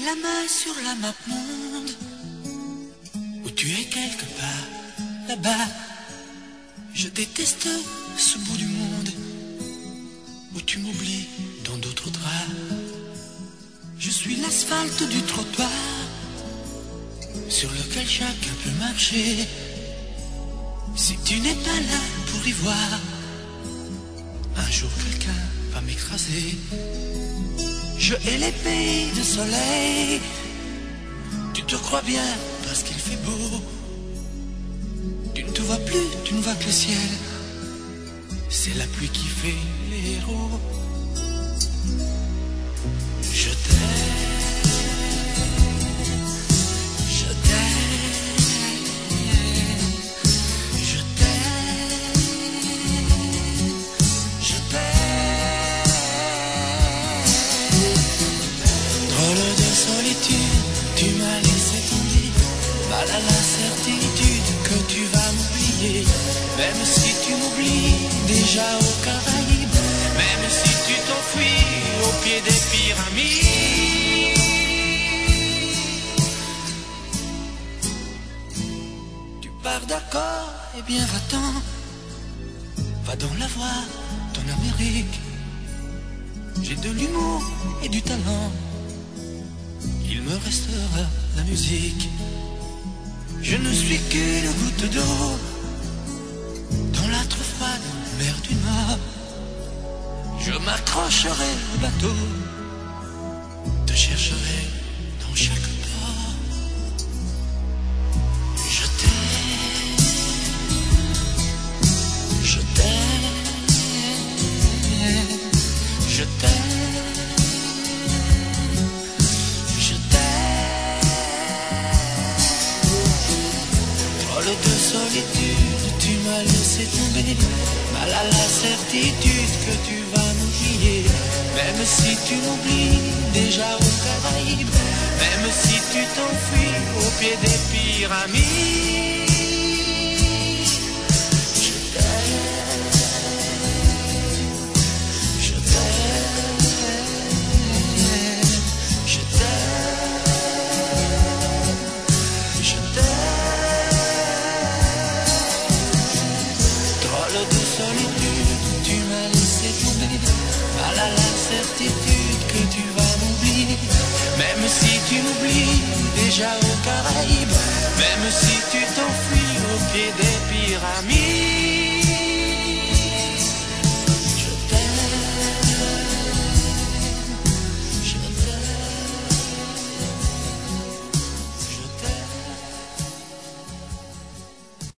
la main sur la map monde, où tu es quelque part là-bas. Je déteste ce bout du monde, où tu m'oublies dans d'autres draps. Je suis l'asphalte du trottoir, sur lequel chacun peut marcher. Si tu n'es pas là pour y voir, un jour quelqu'un va m'écraser. Je hais les pays de soleil, tu te crois bien parce qu'il fait beau. Tu ne te vois plus, tu ne vois que le ciel, c'est la pluie qui fait les héros. Je t'aime, je t'aime, je t'aime, je t'aime. Drôle de solitude, tu m'as laissé tomber, mal à la certitude que tu vas m'oublier. Même si tu m'oublies déjà aux Caraïbes, même si tu t'enfuis au pied des pyramides. Tu pars d'accord, eh bien va-t'en, va dans la voie, ton Amérique. J'ai de l'humour et du talent, il me restera la musique. Je ne suis qu'une goutte d'eau dans la trop froide mer du Nord. Je m'accrocherai au bateau, te chercherai dans chaque port. Je t'aime, je t'aime, je t'aime, je t'aime. Drôle de solitude, tu m'as laissé tomber, mal à la certitude que tu vas m'oublier. Même si tu m'oublies déjà aux Caraïbes, même si tu t'enfuis au pied des pyramides. Je t'aime, je t'aime, je t'aime, je t'aime. Drôle de solitude, tu m'as laissé tomber, mal à la certitude que tu vas m'oublier. Même si tu m'oublies déjà aux Caraïbes, même si tu